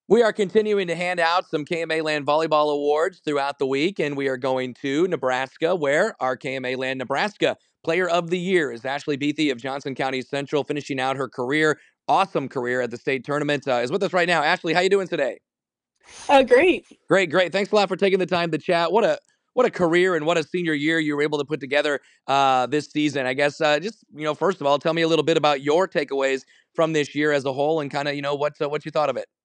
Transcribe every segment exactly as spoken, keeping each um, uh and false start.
We are continuing to hand out some K M A Land Volleyball Awards throughout the week, and we are going to Nebraska, where our K M A Land Nebraska Player of the Year is Ashley Beathy of Johnson County Central, finishing out her career, awesome career at the state tournament. Uh, is with us right now. Ashley, how you doing today? Oh, great. Great, great. Thanks a lot for taking the time to chat. What a what a career and what a senior year you were able to put together uh, this season. I guess uh, just you know, first of all, tell me a little bit about your takeaways from this year as a whole, and kind of you know what uh, what you thought of it.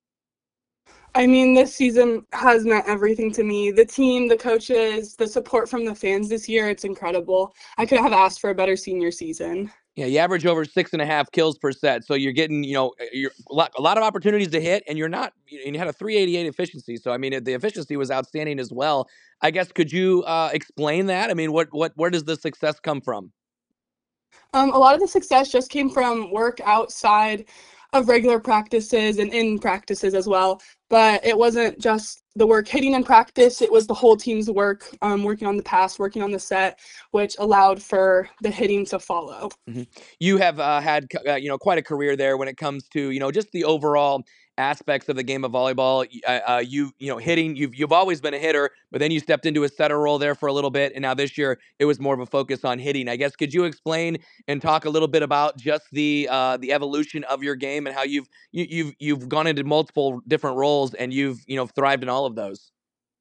I mean, this season has meant everything to me. The team, the coaches, the support from the fans this year, it's incredible. I couldn't have asked for a better senior season. Yeah, you average over six and a half kills per set, so you're getting, you know, you're a lot, a lot of opportunities to hit, and you're not. And you had a three eighty-eight efficiency, so I mean, the efficiency was outstanding as well. I guess could you uh, explain that? I mean, what, what, where does the success come from? Um, a lot of the success just came from work outside of regular practices and in practices as well. But it wasn't just the work hitting in practice, it was the whole team's work, um, working on the pass, working on the set, which allowed for the hitting to follow. Mhm. You have uh, had uh, you know quite a career there when it comes to you know just the overall aspects of the game of volleyball. Uh, uh, you you know hitting you've you've always been a hitter, but then you stepped into a setter role there for a little bit, and now this year it was more of a focus on hitting. I guess could you explain and talk a little bit about just the uh, the evolution of your game and how you've you, you've you've gone into multiple different roles and you've you know thrived in all of those.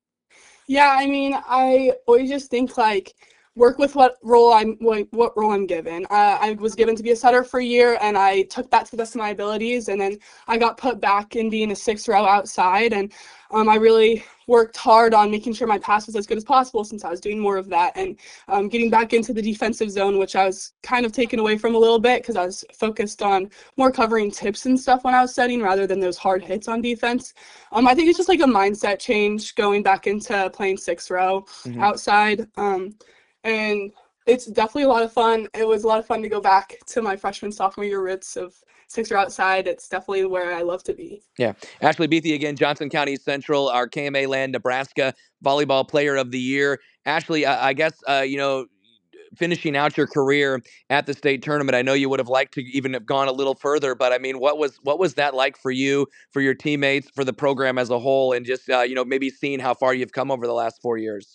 Yeah, I mean, I always just think like work with what role I'm what, what role I'm given. Uh, I was given to be a setter for a year, and I took that to the best of my abilities. And then I got put back in being a sixth row outside, and um, I really worked hard on making sure my pass was as good as possible since I was doing more of that, and um, getting back into the defensive zone, which I was kind of taken away from a little bit because I was focused on more covering tips and stuff when I was setting rather than those hard hits on defense. Um, I think it's just like a mindset change going back into playing sixth row Mm-hmm. outside. Um, and it's definitely a lot of fun. It was a lot of fun to go back to my freshman, sophomore year roots of sixth row outside. It's definitely where I love to be. Yeah. Ashley Beathy again, Johnson County Central, our K M A Land Nebraska Volleyball Player of the Year. Ashley, I, I guess, uh, you know, finishing out your career at the state tournament, I know you would have liked to even have gone a little further, but I mean, what was what was that like for you, for your teammates, for the program as a whole, and just, uh, you know, maybe seeing how far you've come over the last four years?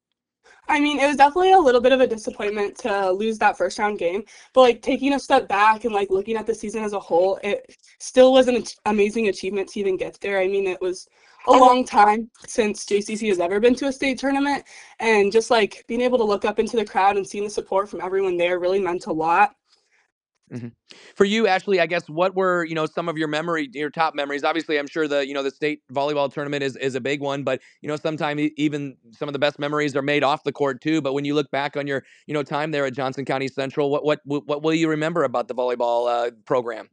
I mean, it was definitely a little bit of a disappointment to lose that first round game, but like taking a step back and like looking at the season as a whole, it still was an ach- amazing achievement to even get there. I mean, it was a long time since J C C has ever been to a state tournament, and just like being able to look up into the crowd and seeing the support from everyone there really meant a lot. hmm For you, Ashley, I guess what were you know some of your memory, your top memories? Obviously, I'm sure the you know the state volleyball tournament is is a big one, but you know sometimes even some of the best memories are made off the court too. But when you look back on your you know time there at Johnson County Central, what what what will you remember about the volleyball uh, program?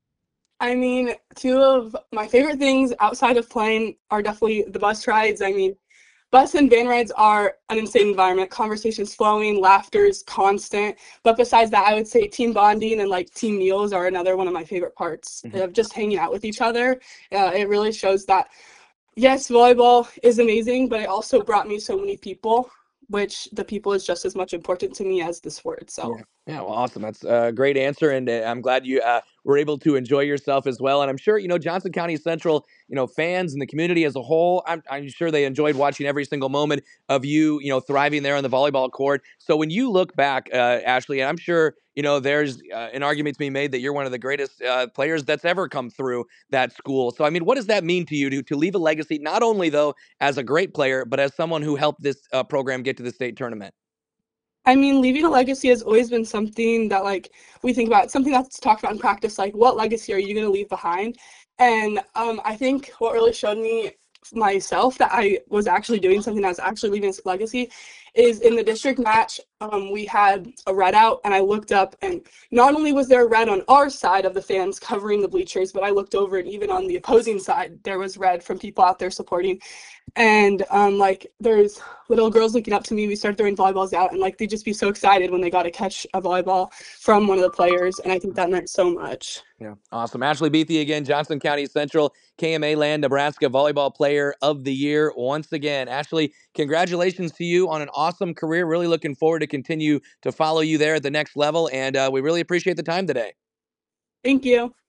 I mean, two of my favorite things outside of playing are definitely the bus rides. I mean, bus and van rides are an insane environment. Conversations flowing, laughter is constant. But besides that, I would say team bonding and like team meals are another one of my favorite parts Mhm. of just hanging out with each other. Uh, it really shows that, yes, volleyball is amazing, but it also brought me so many people, which the people is just as much important to me as the sport Yeah. itself. Yeah. Well, awesome. That's a great answer. And uh, I'm glad you uh, were able to enjoy yourself as well. And I'm sure, you know, Johnson County Central, you know, fans and the community as a whole, I'm, I'm sure they enjoyed watching every single moment of you, you know, thriving there on the volleyball court. So when you look back, uh, Ashley, and I'm sure, you know, there's uh, an argument to be made that you're one of the greatest uh, players that's ever come through that school. So, I mean, what does that mean to you to, to leave a legacy, not only, though, as a great player, but as someone who helped this uh, program get to the state tournament? I mean, leaving a legacy has always been something that like we think about, something that's talked about in practice, like what legacy are you going to leave behind? And um, I think what really showed me myself that I was actually doing something that was actually leaving a legacy is in the district match, um, we had a red out, and I looked up, and not only was there red on our side of the fans covering the bleachers, but I looked over, and even on the opposing side, there was red from people out there supporting. And um, like there's little girls looking up to me. We start throwing volleyballs out, and like they'd just be so excited when they got to catch a volleyball from one of the players. And I think that meant so much. Yeah, awesome. Ashley Beathy again, Johnson County Central, K M A Land, Nebraska Volleyball Player of the Year once again. Ashley, congratulations to you on an awesome career. Really looking forward to continue to follow you there at the next level, and uh, we really appreciate the time today. Thank you.